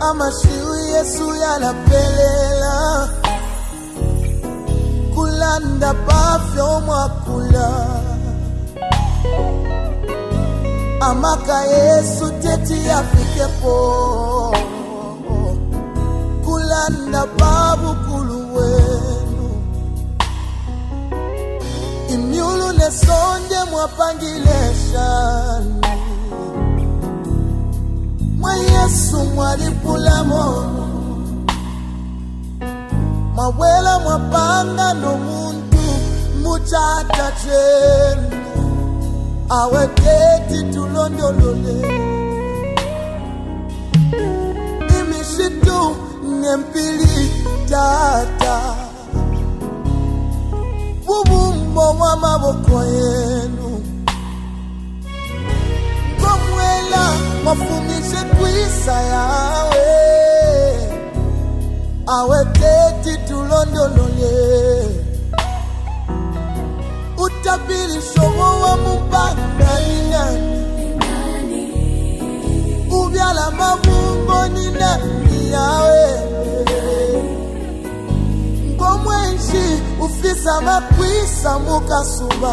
amashiu Yesu yalapelela kulanda bafyo mwakula amaka Yesu teti afikepo kulanda babu kuluwenu imyulu nesonde mwapangileshani mwa Yesu mwalipulamo mwawela mwapanga no muntu muchata chenu aweketi tulondolole imishitu ngempili tata bubumbo wa maboko yenu ngomwela mafumishe kwisa yawe aweketi tulondolole utabili shomo wa mubanga ni nani ubyala mabumbo ni nani yawe ngomwenshi ufisa makwisa mukasuba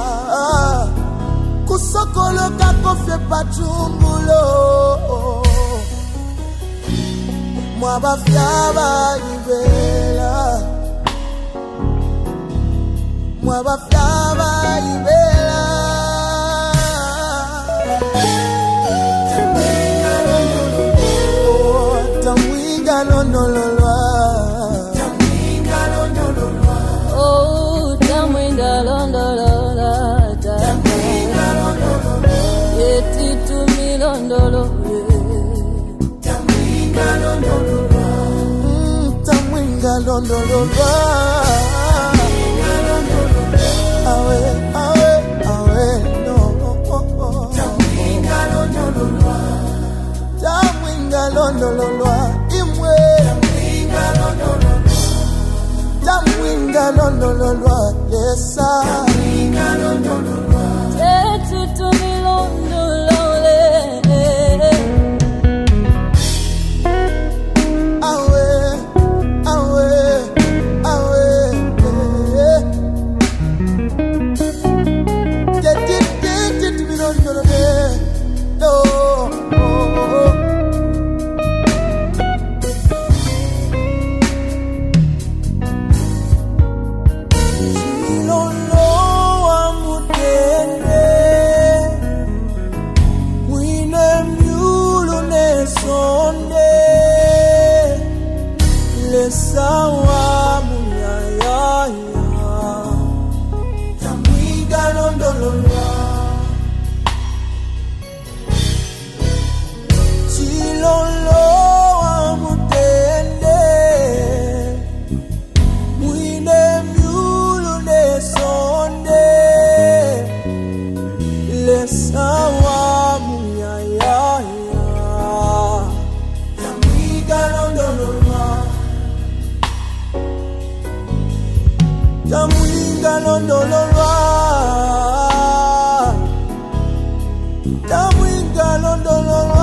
kusokoloka kofye pachumbulo mwabafyaba ibela mwabafyaba ibela tamwinga londololwa oh tamwinga londololwa tamwinga londololwa yeti tumilondolo tamwinga londololwa tamwinga londololwa awe no tamwinga londololwa imwe tamwinga londololwa yesa tamwinga londololwa yeti tumilondolole sawa muyaya tamwiga londololwa chilolo wa mutende mwine myulu nesonde le sawa muyaya tamwiga londololwa tamwinga londololwa tamwinga londololwa